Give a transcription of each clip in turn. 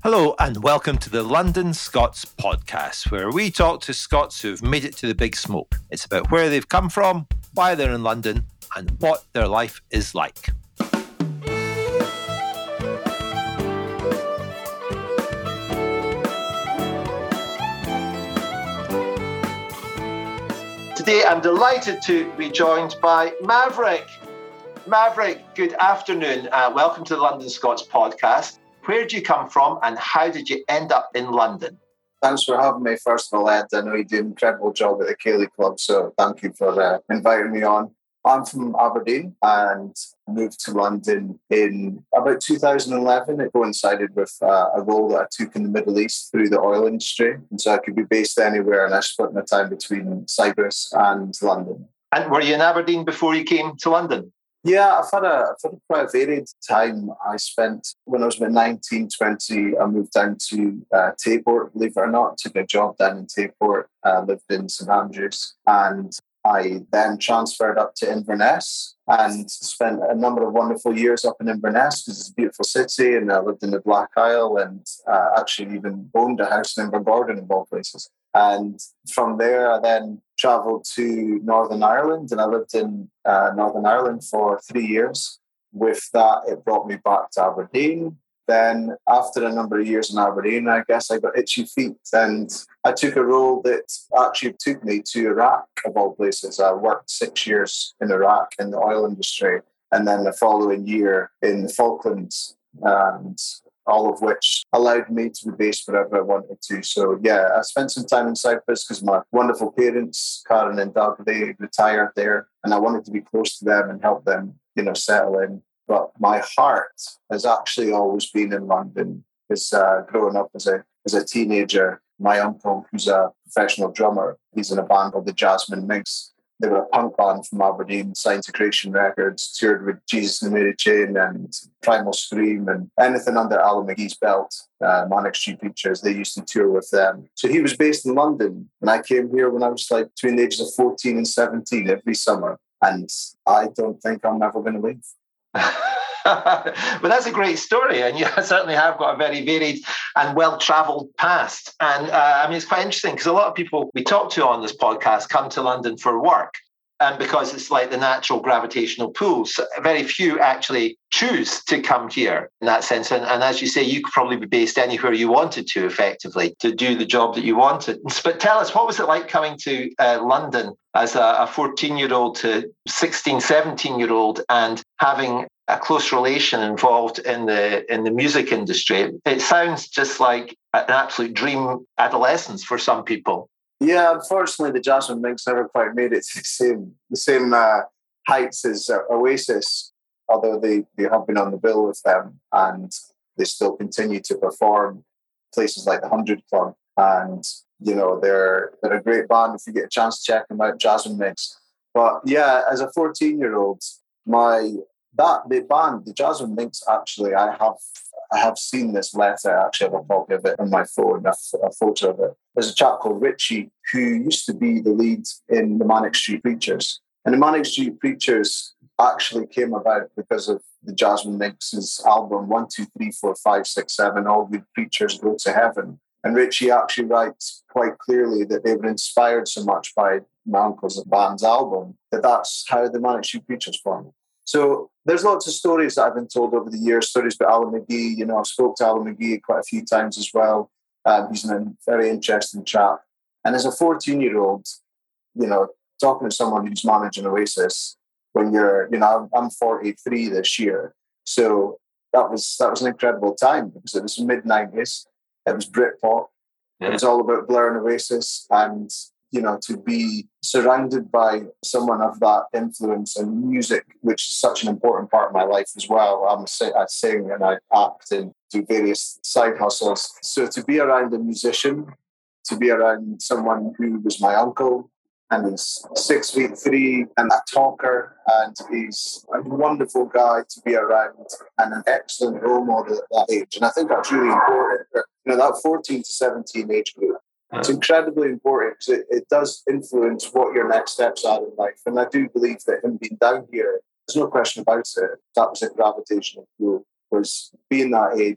Hello and welcome to the London Scots podcast, where we talk to Scots who've made it to the big smoke. It's about where they've come from, why they're in London, and what their life is like. Today I'm delighted to be joined by Maverick. Maverick, good afternoon. Welcome to the London Scots podcast. Where did you come from and how did you end up in London? Thanks for having me, first of all, Ed. I know you do an incredible job at the Cayley Club, so thank you for inviting me on. I'm from Aberdeen and moved to London in about 2011. It coincided with a role that I took in the Middle East through the oil industry. And so I could be based anywhere, and I split my time between Cyprus and London. And were you in Aberdeen before you came to London? Yeah, I've had a quite a varied time. I spent, when I was about 19, 20, I moved down to Tayport, believe it or not, took a job down in Tayport, lived in St Andrews, and I then transferred up to Inverness and spent a number of wonderful years up in Inverness because it's a beautiful city, and I lived in the Black Isle and actually even owned a house in Invergordon of all places. And from there, I then travelled to Northern Ireland, and I lived in Northern Ireland for 3 years. With that, it brought me back to Aberdeen. Then, after a number of years in Aberdeen, I guess I got itchy feet, and I took a role that actually took me to Iraq, of all places. I worked 6 years in Iraq in the oil industry, and then the following year in the Falklands, and all of which allowed me to be based wherever I wanted to. So, yeah, I spent some time in Cyprus because my wonderful parents, Karen and Doug, they retired there, and I wanted to be close to them and help them, settle in. But my heart has actually always been in London. Because growing up as a teenager, my uncle, who's a professional drummer, he's in a band called the Jasmine Minks. They were a punk band from Aberdeen, signed to Creation Records, toured with Jesus and the Mary Chain and Primal Scream and anything under Alan McGee's belt, Manic Street Preachers. They used to tour with them. So he was based in London, and I came here when I was between the ages of 14 and 17 every summer. And I don't think I'm ever going to leave. Well, that's a great story, and you certainly have got a very varied and well-travelled past. And it's quite interesting because a lot of people we talk to on this podcast come to London for work, and because it's like the natural gravitational pull, so very few actually choose to come here in that sense. And as you say, you could probably be based anywhere you wanted to, effectively, to do the job that you wanted. But tell us, what was it like coming to London as a 14-year-old to 16, 17-year-old and having a close relation involved in the music industry? It sounds just like an absolute dream adolescence for some people. Yeah, unfortunately, the Jasmine Minks never quite made it to the same heights as Oasis, although they have been on the bill with them, and they still continue to perform places like the 100 Club. And they're a great band. If you get a chance to check them out, Jasmine Minks. But yeah, as a 14-year-old, the band, the Jasmine Minks, actually, I have seen this letter. I actually have a copy of it on my phone, a photo of it. There's a chap called Richie who used to be the lead in the Manic Street Preachers. And the Manic Street Preachers actually came about because of the Jasmine Minks' album 1, 2, 3, 4, 5, 6, 7, All Good Preachers Go to Heaven. And Richie actually writes quite clearly that they were inspired so much by my uncle's band's album that's how the Manic Street Preachers formed. So there's lots of stories that I've been told over the years, stories about Alan McGee. I've spoke to Alan McGee quite a few times as well. He's a very interesting chap. And as a 14-year-old, talking to someone who's managing Oasis when you're, I'm 43 this year. So that was an incredible time because it was mid-90s. It was Britpop. Yeah. It was all about Blur and Oasis. And to be surrounded by someone of that influence and music, which is such an important part of my life as well. I sing and I act and do various side hustles. So to be around a musician, to be around someone who was my uncle, and he's 6'3" and a talker, and he's a wonderful guy to be around and an excellent role model at that age. And I think that's really important. That 14 to 17 age group. It's incredibly important because it does influence what your next steps are in life. And I do believe that him being down here, there's no question about it. That was a gravitational pull, was being that age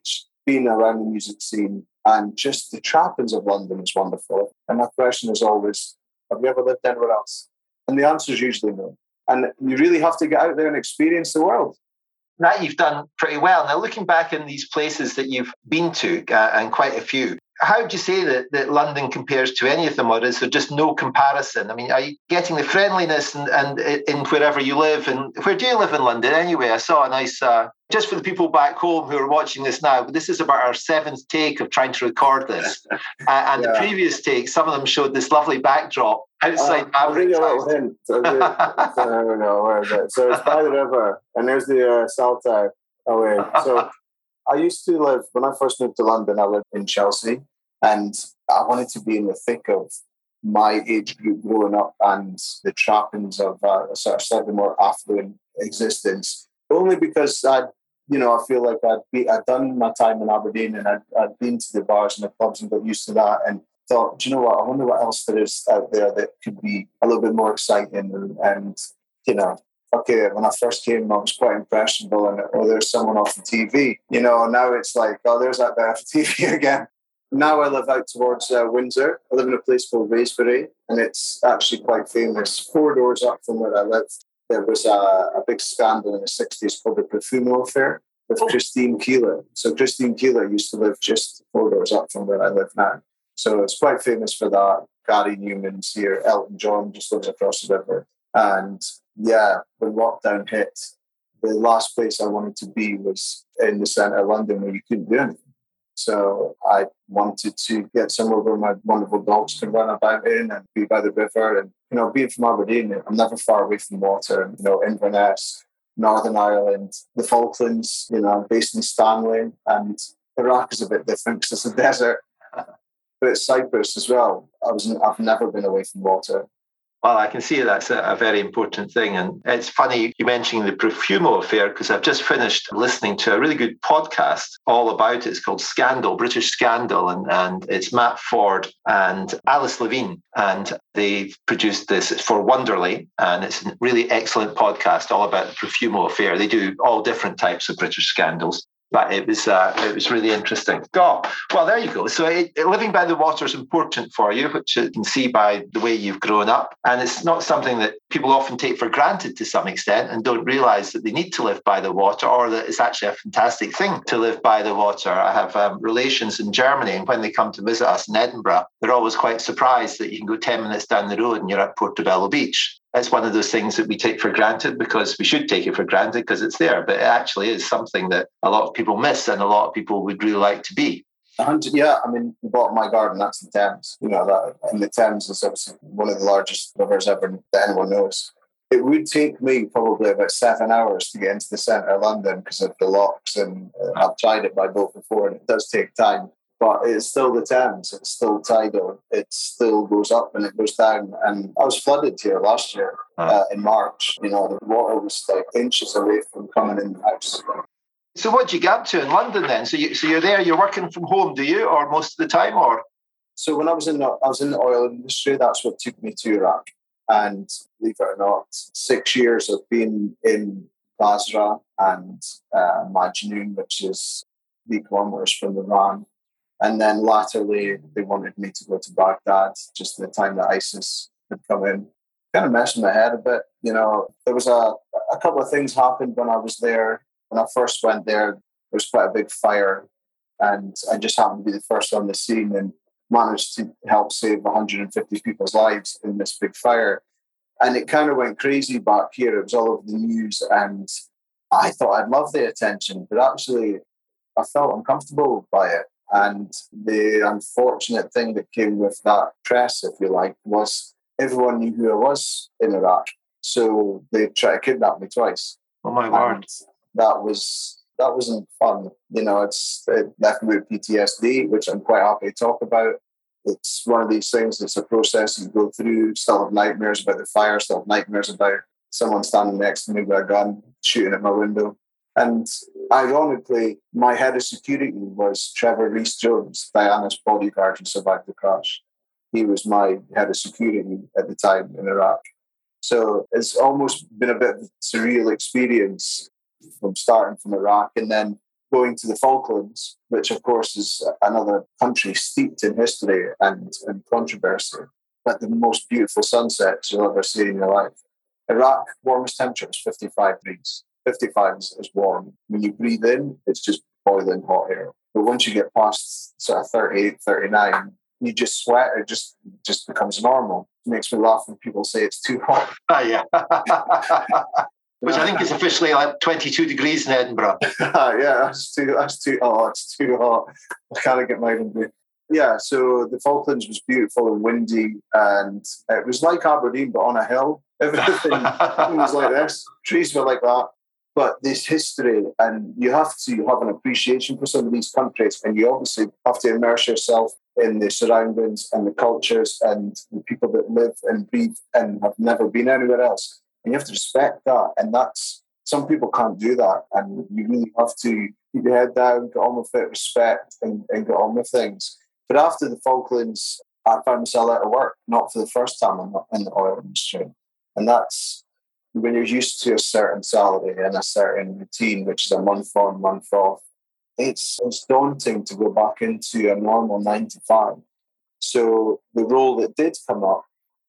being around the music scene, and just the trappings of London is wonderful. And my question is always, have you ever lived anywhere else? And the answer is usually no. And you really have to get out there and experience the world. That you've done pretty well. Now, looking back in these places that you've been to, and quite a few, how would you say that London compares to any of them, or is there just no comparison? I mean, are you getting the friendliness and in wherever you live? And where do you live in London anyway? I saw a nice, just for the people back home who are watching this now, but this is about our 7th take of trying to record this. And the previous take, some of them showed this lovely backdrop outside Maverick's house. I'll give you a little hint. I don't know, where is it? So it's by the river, and there's the Saltire away. So I used to live, when I first moved to London, I lived in Chelsea, and I wanted to be in the thick of my age group growing up and the trappings of a sort of slightly more affluent existence. Only because I feel like I'd done my time in Aberdeen, and I'd been to the bars and the clubs and got used to that, and thought, do you know what? I wonder what else there is out there that could be a little bit more exciting. And okay, when I first came, I was quite impressionable, and there's someone off the TV. Now it's like, there's that guy off the TV again. Now I live out towards Windsor. I live in a place called Wraysbury, and it's actually quite famous. 4 doors up from where I live, there was a big scandal in the 60s called the Profumo affair with Christine Keeler. So Christine Keeler used to live just 4 doors up from where I live now. So it's quite famous for that. Gary Newman's here. Elton John just lives across the river. And when lockdown hit, the last place I wanted to be was in the centre of London where you couldn't do anything. So I wanted to get somewhere where my wonderful dogs can run about in and be by the river. And, being from Aberdeen, I'm never far away from water. Inverness, Northern Ireland, the Falklands, I'm based in Stanley, and Iraq is a bit different because it's a desert. But it's Cyprus as well. I've never been away from water. Well, I can see that's a very important thing. And it's funny you mentioning the Profumo affair, because I've just finished listening to a really good podcast all about it. It's called Scandal, British Scandal. And it's Matt Ford and Alice Levine. And they've produced this for Wonderly. And it's a really excellent podcast all about the Profumo affair. They do all different types of British scandals. But it was really interesting. Well, there you go. So living by the water is important for you, which you can see by the way you've grown up. And it's not something that people often take for granted to some extent and don't realize that they need to live by the water, or that it's actually a fantastic thing to live by the water. I have relations in Germany, and when they come to visit us in Edinburgh, they're always quite surprised that you can go 10 minutes down the road and you're at Portobello Beach. It's one of those things that we take for granted because we should take it for granted because it's there. But it actually is something that a lot of people miss and a lot of people would really like to be. Yeah, I mean, the bottom of my garden, that's the Thames. And the Thames is obviously one of the largest rivers ever that anyone knows. It would take me probably about 7 hours to get into the centre of London because of the locks, and I've tried it by boat before, and it does take time. But it's still the Thames. It's still tidal. It still goes up and it goes down. And I was flooded here last year in March. The water was like inches away from coming in the house. So what do you get up to in London then? So you're there. You're working from home, do you, or most of the time, or? So when I was in the oil industry, that's what took me to Iraq. And believe it or not, 6 years of being in Basra and Majnoon, which is 3 kilometers from Iran. And then latterly, they wanted me to go to Baghdad just at the time that ISIS had come in. Kind of messed my head a bit. There was a couple of things happened when I was there. When I first went there was quite a big fire, and I just happened to be the first on the scene and managed to help save 150 people's lives in this big fire. And it kind of went crazy back here. It was all over the news, and I thought I'd love the attention, but actually I felt uncomfortable by it. And the unfortunate thing that came with that press, if you like, was everyone knew who I was in Iraq. So they tried to kidnap me twice. Oh my word. That wasn't fun. It left me with PTSD, which I'm quite happy to talk about. It's one of these things that's a process you go through. Still have nightmares about the fire, still have nightmares about someone standing next to me with a gun, shooting at my window. And ironically, my head of security was Trevor Rees-Jones, Diana's bodyguard who survived the crash. He was my head of security at the time in Iraq. So it's almost been a bit of a surreal experience from starting from Iraq. And then going to the Falklands, which of course is another country steeped in history and controversy, but the most beautiful sunsets you'll ever see in your life. Iraq, warmest temperature is 55 degrees. 55 is warm. When you breathe in, it's just boiling hot air. But once you get past sort of 38, 39, you just sweat. It just becomes normal. It makes me laugh when people say it's too hot. Yeah. Which I think is officially like 22 degrees in Edinburgh. Yeah, it's too hot. I can't get my Edinburgh. Yeah, so the Falklands was beautiful and windy, and it was like Aberdeen, but on a hill. Everything was like this. Trees were like that. But this history, and you have to have an appreciation for some of these countries, and you obviously have to immerse yourself in the surroundings and the cultures and the people that live and breathe and have never been anywhere else. And you have to respect that. And that's, some people can't do that. And you really have to keep your head down, get on with it, respect, and get on with things. But after the Falklands, I found myself out of work, not for the first time in the oil industry. And that's when you're used to a certain salary and a certain routine, which is a month on, month off. It's daunting to go back into a normal 9 to 5. So the role that did come up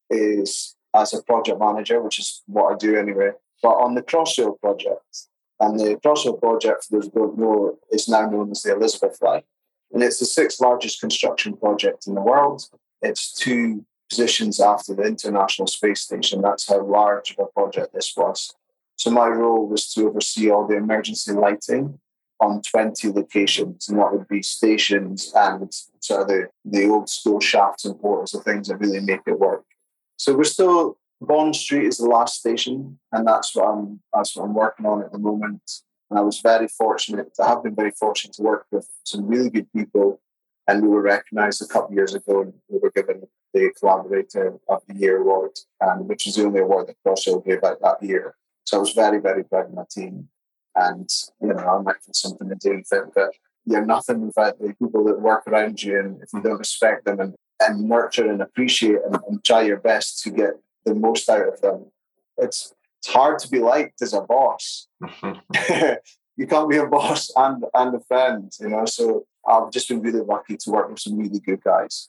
is as a project manager, which is what I do anyway, but on the Crossrail project. And the Crossrail project, for those who don't know, is now known as the Elizabeth Line. And it's the 6th largest construction project in the world. It's 2 positions after the International Space Station. That's how large of a project this was. So my role was to oversee all the emergency lighting on 20 locations, and that would be stations and sort of the old school shafts and portals, the things that really make it work. So we're still, Bond Street is the last station, and that's what I'm working on at the moment. And I have been very fortunate to work with some really good people, and we were recognised a couple of years ago, and we were given the Collaborator of the Year award, which is the only award that Crossrail gave out that year. So I was very, very proud of my team. And, I might have something to do with it, but you're nothing without the people that work around you. And if you don't respect them and nurture and appreciate and try your best to get the most out of them, it's hard to be liked as a boss. You can't be a boss and a friend, So I've just been really lucky to work with some really good guys.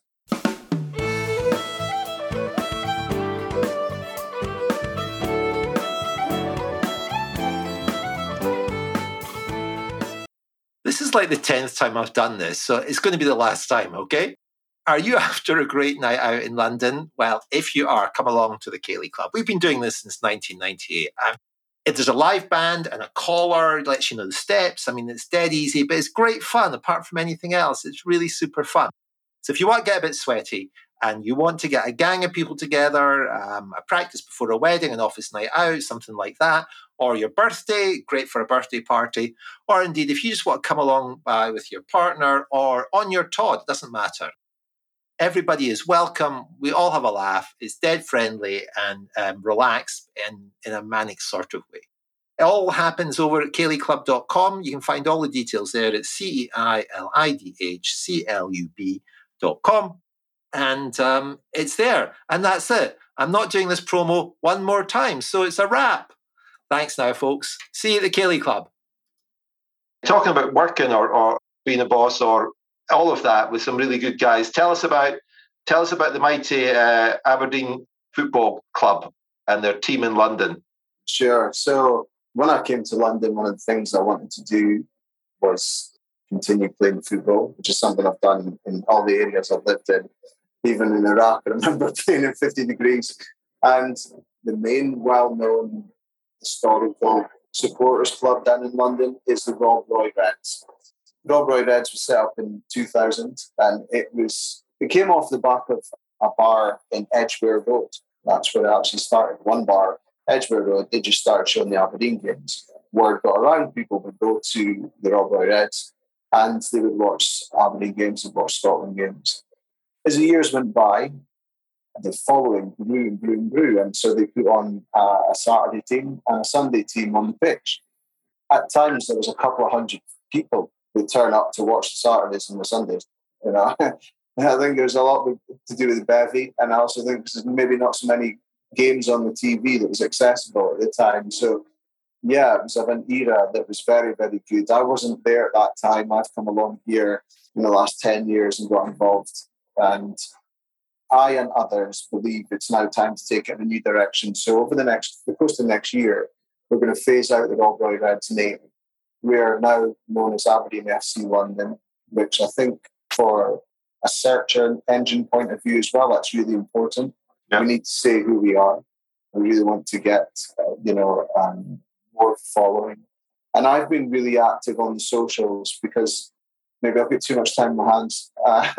This is like the 10th time I've done this, so it's going to be the last time, okay? Are you after a great night out in London? Well, if you are, come along to the Ceilidh Club. We've been doing this since 1998. If there's a live band and a caller, lets you know the steps. I mean, it's dead easy, but it's great fun apart from anything else. It's really super fun. So if you want to get a bit sweaty and you want to get a gang of people together, a practice before a wedding, an office night out, something like that, or your birthday, great for a birthday party, or indeed if you just want to come along with your partner or on your Todd, it doesn't matter. Everybody is welcome. We all have a laugh. It's dead friendly and relaxed in a manic sort of way. It all happens over at ceilidhclub.com. You can find all the details there at ceilidhclub.com. And it's there. And that's it. I'm not doing this promo one more time. So it's a wrap. Thanks now, folks. See you at the Ceilidh Club. Talking about working or being a boss or all of that with some really good guys. Tell us about the mighty Aberdeen Football Club and their team in London. Sure. So when I came to London, one of the things I wanted to do was continue playing football, which is something I've done in all the areas I've lived in. Even in Iraq, I remember playing in 50 degrees. And the main well-known historical supporters club down in London is the Rob Roy Reds. Rob Roy Reds was set up in 2000, and it came off the back of a bar in Edgware Road. That's where it actually started. One bar, Edgware Road, they just started showing the Aberdeen games. Word got around, people would go to the Rob Roy Reds and they would watch Aberdeen games and watch Scotland games. As the years went by, the following grew and grew and grew, and so they put on a Saturday team and a Sunday team on the pitch. At times, there was a couple of hundred people who turn up to watch the Saturdays and the Sundays. I think there's a lot to do with the bevy, and I also think there's maybe not so many games on the TV that was accessible at the time. So yeah, it was of an era that was very, very good. I wasn't there at that time. I've come along here in the last 10 years and got involved. And I and others believe it's now time to take it in a new direction. So over the course of the next year, we're going to phase out the Rob Roy Reds name. We are now known as Aberdeen FC London, which I think for a search engine point of view as well, that's really important. Yeah. We need to say who we are. We really want to get, more following. And I've been really active on the socials because maybe I've got too much time in my hands.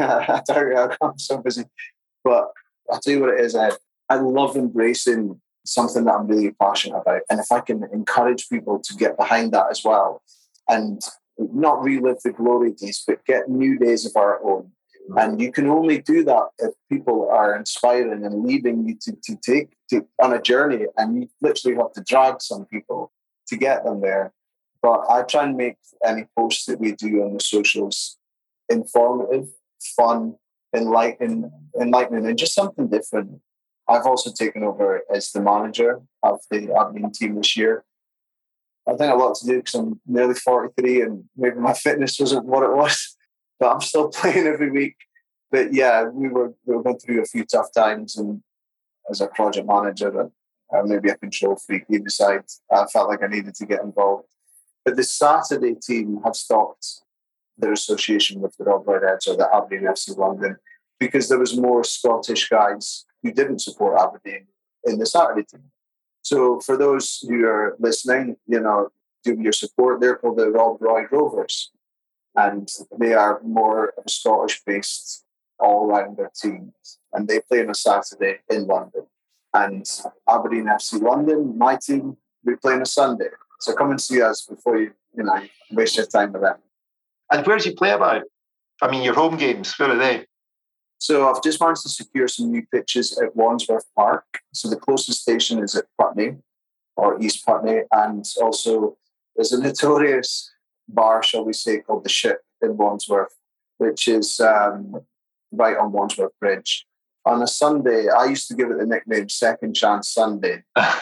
I'm so busy. But I'll tell you what it is, Ed. I love embracing something that I'm really passionate about. And if I can encourage people to get behind that as well and not relive the glory days, but get new days of our own. And you can only do that if people are inspiring and leading you to take on a journey. And you literally have to drag some people to get them there. But I try and make any posts that we do on the socials informative, fun, enlightening, and just something different. I've also taken over as the manager of the Aberdeen team this year. I think a lot to do because I'm nearly 43 and maybe my fitness wasn't what it was, but I'm still playing every week. But yeah, we were going through a few tough times, and as a project manager and maybe a control freak, either side, I felt like I needed to get involved. But the Saturday team have stopped their association with the Rob Roy Reds or the Aberdeen FC London because there was more Scottish guys who didn't support Aberdeen in the Saturday team. So for those who are listening, give your support. They're called the Rob Roy Rovers, and they are more of a Scottish-based all-rounder team, and they play on a Saturday in London. And Aberdeen FC London, my team, we play on a Sunday. So come and see us before you waste your time with them. And where do you play about? I mean, your home games, where are they? So I've just managed to secure some new pitches at Wandsworth Park. So the closest station is at Putney or East Putney. And also there's a notorious bar, shall we say, called The Ship in Wandsworth, which is right on Wandsworth Bridge. On a Sunday, I used to give it the nickname Second Chance Sunday.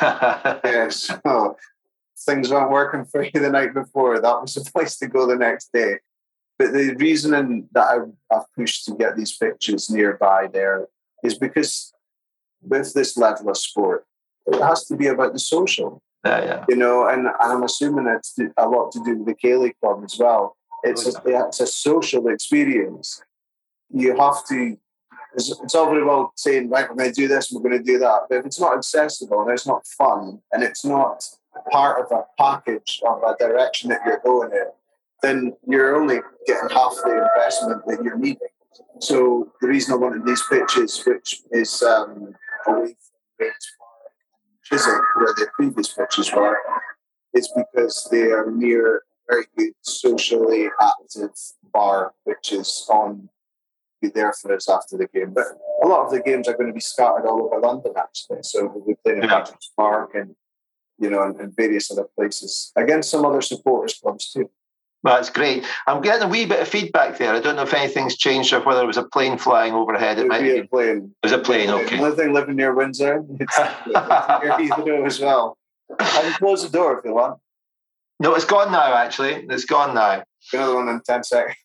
Yes. So things weren't working for you the night before. That was the place to go the next day. But the reasoning that I've pushed to get these pitches nearby there is because with this level of sport, it has to be about the social. Yeah. And I'm assuming it's a lot to do with the Cayley Club as well. It's a social experience. You have to. It's all very well saying, right, we're going to do this, we're going to do that. But if it's not accessible and it's not fun and it's not part of a package of a direction that you're going in, then you're only getting half the investment that you're needing. So the reason I wanted these pitches, which is away from Rains Park and Chiswick, where the previous pitches were, is because they are near a very good socially active bar, which is on be there for us after the game. But a lot of the games are going to be scattered all over London, actually. So we'll be playing in Regent's Park and various other places against some other supporters clubs too. Well, that's great. I'm getting a wee bit of feedback there. I don't know if anything's changed or whether it was a plane flying overhead. It might be a plane. It was a plane, okay. Another thing, living near Windsor, it's near Heathrow as well. I can close the door if you want. No, it's gone now, actually. It's gone now. Another one in 10 seconds.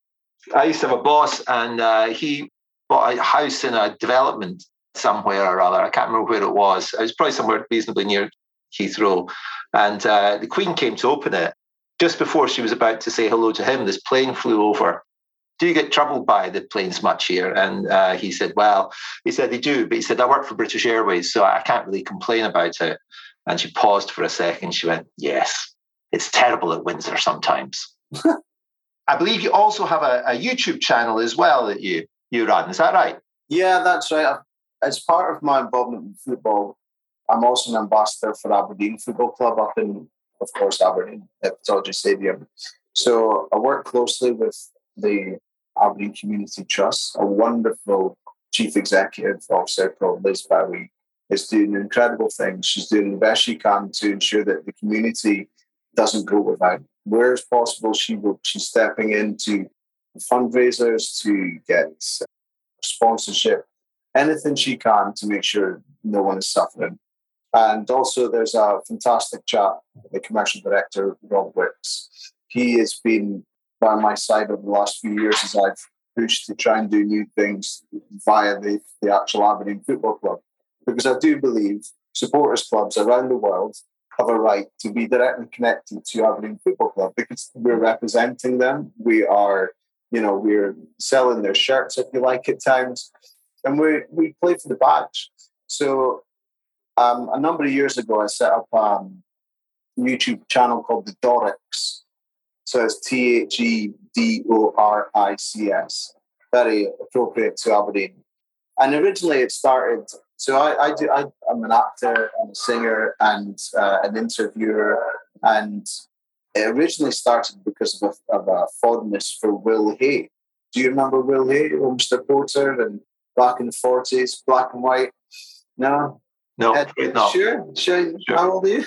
I used to have a boss, and he bought a house in a development somewhere or other. I can't remember where it was. It was probably somewhere reasonably near Heathrow. And the Queen came to open it. Just before she was about to say hello to him, this plane flew over. Do you get troubled by the planes much here? And he said, they do. But he said, I work for British Airways, so I can't really complain about it. And she paused for a second. She went, yes, it's terrible at Windsor sometimes. I believe you also have a YouTube channel as well that you run. Is that right? Yeah, that's right. As part of my involvement in football, I'm also an ambassador for Aberdeen Football Club up in, of course, Aberdeen at Todgers Stadium. So I work closely with the Aberdeen Community Trust. A wonderful chief executive officer called Liz Bowie is doing incredible things. She's doing the best she can to ensure that the community doesn't go without. Where it's possible, she's stepping into fundraisers to get sponsorship, anything she can to make sure no one is suffering. And also there's a fantastic chap, the commercial director, Rob Wicks. He has been by my side over the last few years as I've pushed to try and do new things via the actual Aberdeen Football Club. Because I do believe supporters clubs around the world have a right to be directly connected to Aberdeen Football Club because we're representing them. We are, we're selling their shirts, if you like, at times. And we play for the badge. So a number of years ago, I set up a YouTube channel called The Dorics. So it's THEDORICS. Very appropriate to Aberdeen. And originally it started, so I'm an actor, I'm a singer and an interviewer. And it originally started because of a fondness for Will Hay. Do you remember Will Hay, Mr. Porter, and back in the 40s, black and white? No? No, no. Sure. How old are you?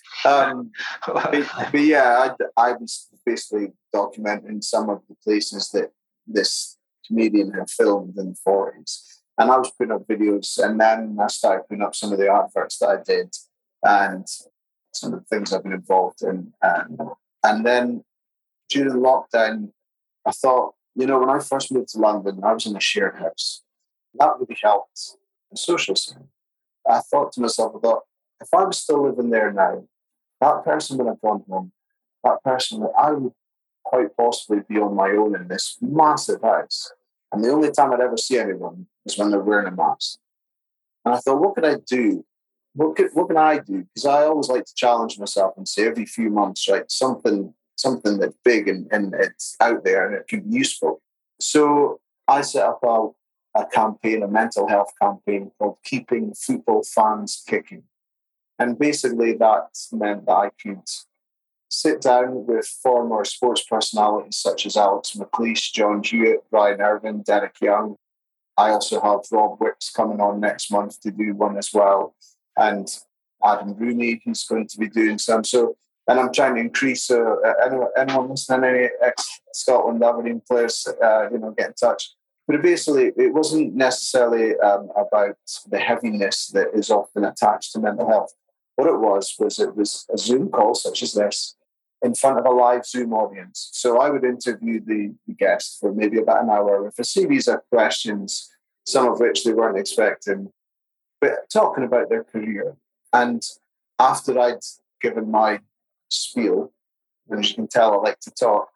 But yeah, I was basically documenting some of the places that this comedian had filmed in the 40s. And I was putting up videos, and then I started putting up some of the adverts that I did and some of the things I've been involved in. And then during lockdown, I thought, when I first moved to London, I was in a shared house. That really helped the social scene. I thought to myself, if I was still living there now, that person would have gone home. That person, I would quite possibly be on my own in this massive house. And the only time I'd ever see anyone is when they're wearing a mask. And I thought, what could I do? What can I do? Because I always like to challenge myself and say every few months, right, something that's big and it's out there and it can be useful. So I set up a campaign, a mental health campaign called Keeping Football Fans Kicking. And basically that meant that I could sit down with former sports personalities such as Alex McLeish, John Hewitt, Brian Irvin, Derek Young. I also have Rob Wicks coming on next month to do one as well. And Adam Rooney, who's going to be doing some. And I'm trying to increase, anyone listening, any ex-Scotland Aberdeen players, get in touch. But it wasn't necessarily about the heaviness that is often attached to mental health. What it was a Zoom call such as this in front of a live Zoom audience. So I would interview the guest for maybe about an hour with a series of questions, some of which they weren't expecting, but talking about their career. And after I'd given my spiel, and as you can tell, I like to talk,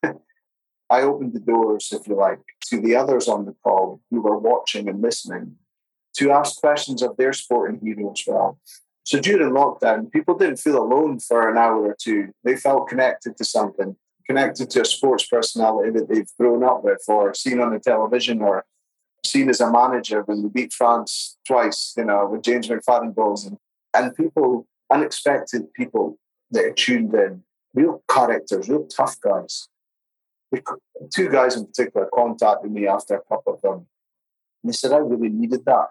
I opened the doors, if you like, to the others on the call who were watching and listening to ask questions of their sporting hero as well. So during lockdown, people didn't feel alone for an hour or two. They felt connected to something, connected to a sports personality that they've grown up with or seen on the television or seen as a manager when we beat France twice, with James McFadden goals. And people, unexpected people that are tuned in, real characters, real tough guys. Two guys in particular contacted me after a couple of them. And they said, I really needed that.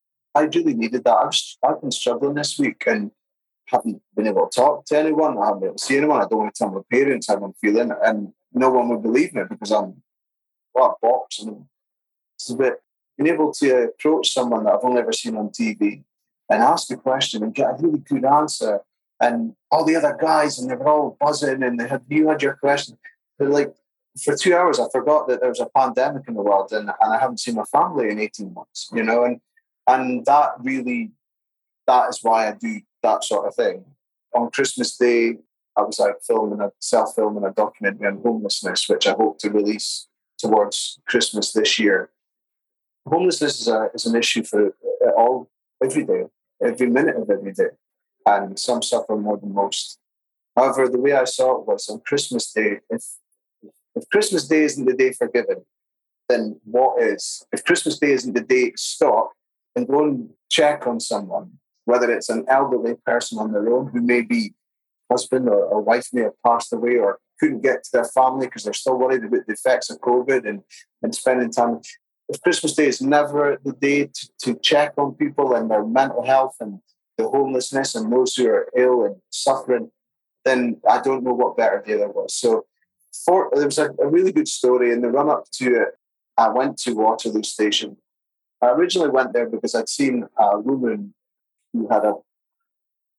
I've been struggling this week and haven't been able to talk to anyone. I haven't been able to see anyone. I don't want to tell my parents how I'm feeling. And no one would believe me because I'm a box. And it's a bit being able to approach someone that I've only ever seen on TV and ask a question and get a really good answer. And all the other guys, and they were all buzzing and you had your question. They're like, for 2 hours, I forgot that there was a pandemic in the world and I haven't seen my family in 18 months, and that is why I do that sort of thing. On Christmas Day, I was out self-filming a documentary on homelessness, which I hope to release towards Christmas this year. Homelessness is an issue for every day, every minute of every day, and some suffer more than most. However, the way I saw it was on Christmas Day, if Christmas Day isn't the day for giving, then what is? If Christmas Day isn't the day to stop and go and check on someone, whether it's an elderly person on their own who may be husband or wife may have passed away or couldn't get to their family because they're still worried about the effects of COVID and spending time. If Christmas Day is never the day to check on people and their mental health and the homelessness and those who are ill and suffering, then I don't know what better day there was. So there was a really good story in the run-up to it. I went to Waterloo Station. I originally went there because I'd seen a woman who had a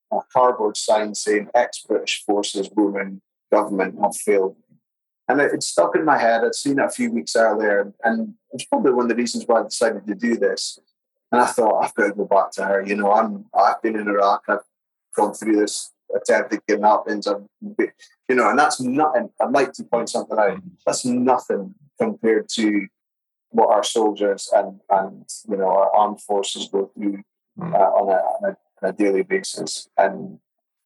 a cardboard sign saying ex-British forces, women, government have failed. And it stuck in my head. I'd seen it a few weeks earlier, and it's probably one of the reasons why I decided to do this. And I thought, I've got to go back to her. I've been in Iraq. I've gone through this attempted kidnappings. And that's nothing. I'd like to point something out. That's nothing compared to what our soldiers and our armed forces go through on a daily basis. And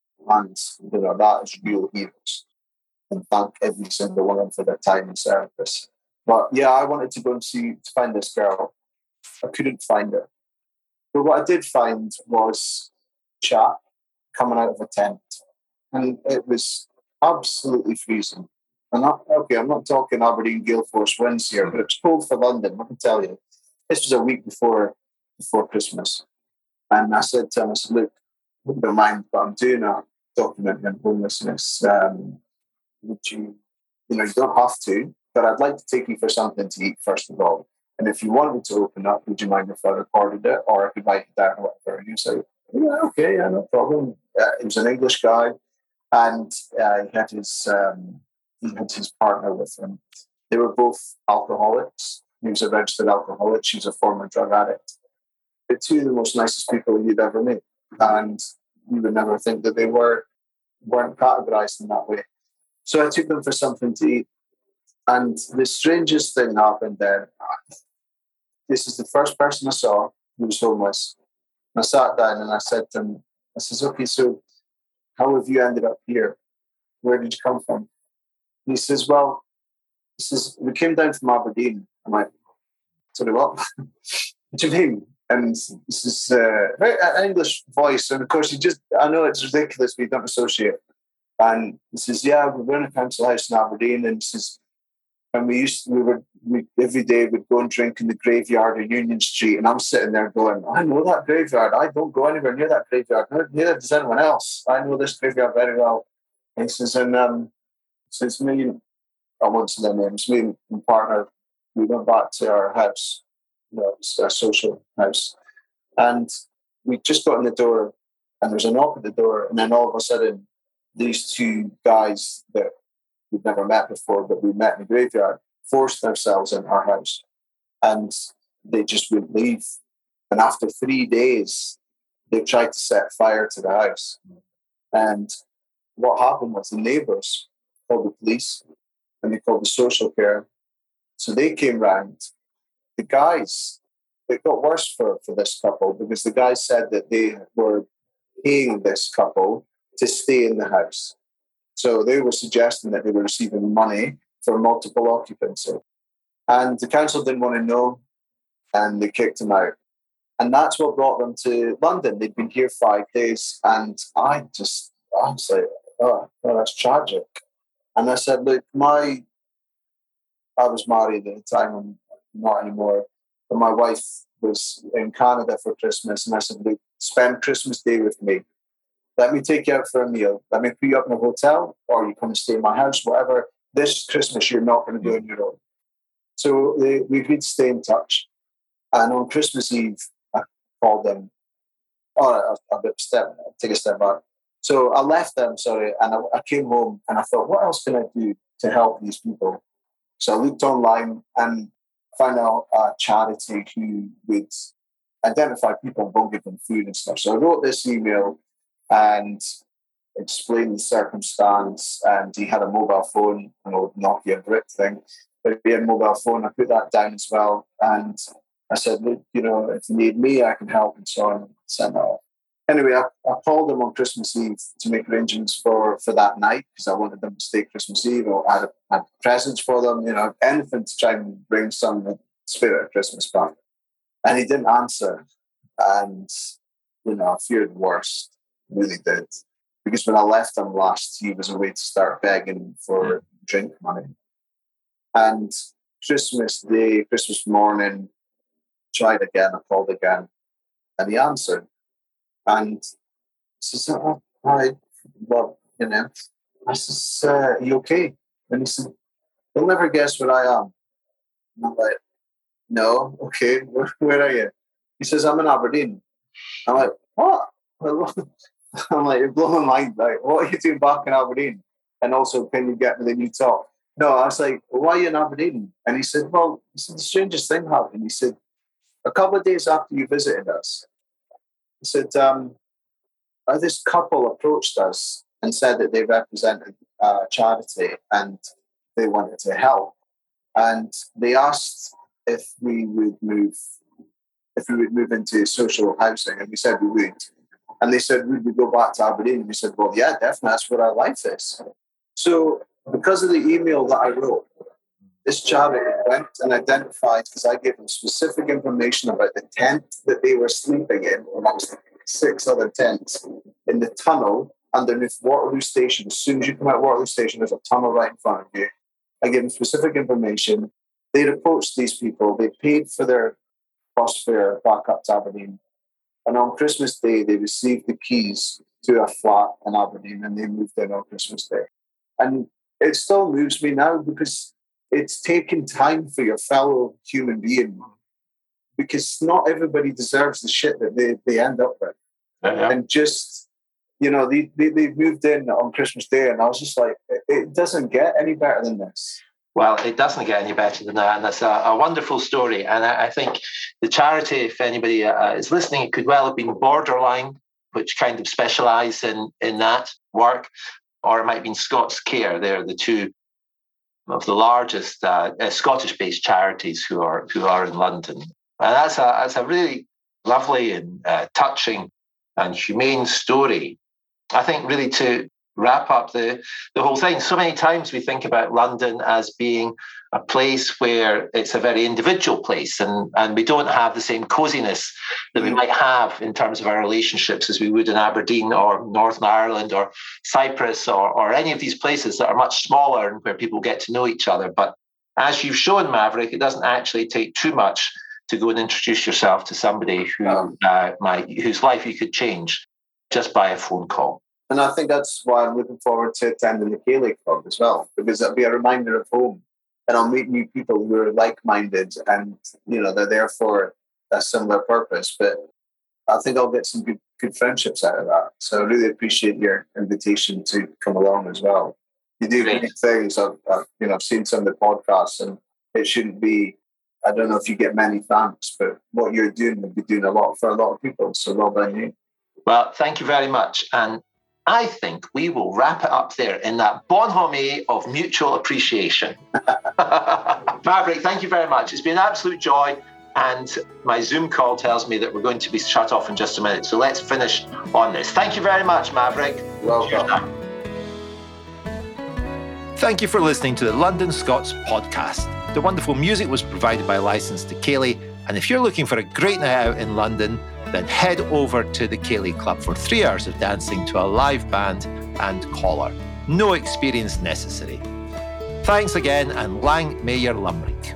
that is real heroes. And thank every single one of them for their time and service. But yeah, I wanted to go and to find this girl. I couldn't find her. But what I did find was a chap coming out of a tent. And it was absolutely freezing. I'm not talking Aberdeen gale force winds here, but it was cold for London, I can tell you. This was a week before Christmas. And I said to him, look, I don't mind, but I'm doing a documentary on homelessness. Would you don't have to, but I'd like to take you for something to eat first of all. And if you wanted to open up, would you mind if I recorded it, or I could write it down or whatever? And he was like, yeah, okay, yeah, no problem. He was an English guy, and he had his partner with him. They were both alcoholics. He was a registered alcoholic. She was a former drug addict. They're two of the most nicest people you'd ever meet, and you would never think that they weren't categorized in that way. So I took them for something to eat. And the strangest thing happened then. This is the first person I saw who was homeless. And I sat down and I said to him, I says, okay, so how have you ended up here? Where did you come from? And he says, we came down from Aberdeen. I'm like, sorry, what? What do you mean? And this is an English voice. And of course, I know it's ridiculous, but you don't associate. And he says, yeah, we're in a council house in Aberdeen. And he says, and we every day we'd go and drink in the graveyard in Union Street. And I'm sitting there going, I know that graveyard. I don't go anywhere near that graveyard. Neither does anyone else. I know this graveyard very well. And he says, since me, I won't say their names, me and my partner, we went back to our house. It's a social house. And we just got in the door, and there was a knock at the door. And then all of a sudden, these two guys that we'd never met before, but we met in the graveyard, forced themselves in our house, and they just wouldn't leave. And after 3 days, they tried to set fire to the house. And what happened was the neighbours called the police, and they called the social care. So they came round. The guys, it got worse for this couple, because the guys said that they were paying this couple to stay in the house. So they were suggesting that they were receiving money for multiple occupancy. And the council didn't want to know, and they kicked them out. And that's what brought them to London. They'd been here 5 days, and I was like, oh, that's tragic. And I said, look, I was married at the time, I'm not anymore, but my wife was in Canada for Christmas, and I said, look, spend Christmas Day with me. Let me take you out for a meal. Let me put you up in a hotel, or you come and stay in my house, whatever. This Christmas, you're not going to do on your own. So we agreed to stay in touch. And on Christmas Eve, I called them. I'll take a step back. So I left them, and I came home, and I thought, what else can I do to help these people? So I looked online and found out a charity who would identify people and go give them food and stuff. So I wrote this email and explained the circumstance, and he had a mobile phone, an old Nokia brick thing, but he had a mobile phone. I put that down as well, and I said, look, if you need me, I can help, and so on. Send that off. Anyway, I called them on Christmas Eve to make arrangements for that night, because I wanted them to stay Christmas Eve. I had presents for them, anything to try and bring some spirit of Christmas back. And he didn't answer, and I feared the worst. Really did, because when I left him last, he was away to start begging for drink money. And Christmas Day, Christmas morning, tried again, I called again, and he answered. And I says, oh, hi, well, I says, are you okay? And he said, you'll never guess where I am. And I'm like, no, okay, where are you? He says, I'm in Aberdeen. I'm like, what? I'm like, you're blowing my mind. Like, what are you doing back in Aberdeen? And also, can you get me the new top? No, I was like, well, why are you in Aberdeen? And he said, well, the strangest thing happened. He said, a couple of days after you visited us, he said, this couple approached us and said that they represented charity and they wanted to help. And they asked if we would move into social housing, and we said we would. And they said, would we go back to Aberdeen? And we said, well, yeah, definitely, that's where our life is. So because of the email that I wrote, this charity went and identified, because I gave them specific information about the tent that they were sleeping in, amongst 6 other tents, in the tunnel underneath Waterloo Station. As soon as you come out of Waterloo Station, there's a tunnel right in front of you. I gave them specific information. They'd approached these people. They paid for their bus fare back up to Aberdeen. And on Christmas Day, they received the keys to a flat in Aberdeen, and they moved in on Christmas Day. And it still moves me now, because it's taking time for your fellow human being, because not everybody deserves the shit that they end up with. Yeah. And just, they moved in on Christmas Day, and I was just like, it doesn't get any better than this. Well, it doesn't get any better than that, and that's a wonderful story. And I think the charity, if anybody is listening, it could well have been Borderline, which kind of specialise in that work, or it might have been Scots Care. They're the two of the largest Scottish-based charities who are in London. And that's a really lovely and touching and humane story. I think really to wrap up the whole thing, so many times we think about London as being a place where it's a very individual place, and we don't have the same coziness that we might have in terms of our relationships as we would in Aberdeen or Northern Ireland or Cyprus or any of these places that are much smaller and where people get to know each other. But as you've shown, Maverick, it doesn't actually take too much to go and introduce yourself to somebody whose life you could change just by a phone call. And I think that's why I'm looking forward to attending the Ceilidh Club as well, because it'll be a reminder of home. And I'll meet new people who are like-minded, and they're there for a similar purpose. But I think I'll get some good friendships out of that. So I really appreciate your invitation to come along as well. You do great things. I've seen some of the podcasts, and it shouldn't be. I don't know if you get many thanks, but what you're doing will be doing a lot for a lot of people. So well done you. Well, thank you very much. And I think we will wrap it up there in that bonhomie of mutual appreciation. Maverick, thank you very much. It's been an absolute joy. And my Zoom call tells me that we're going to be shut off in just a minute. So let's finish on this. Thank you very much, Maverick. Welcome. Thank you for listening to the London Scots podcast. The wonderful music was provided by Licence to Ceilidh. And if you're looking for a great night out in London, then head over to the Ceilidh Club for 3 hours of dancing to a live band and collar. No experience necessary. Thanks again, and Lang may your Limerick.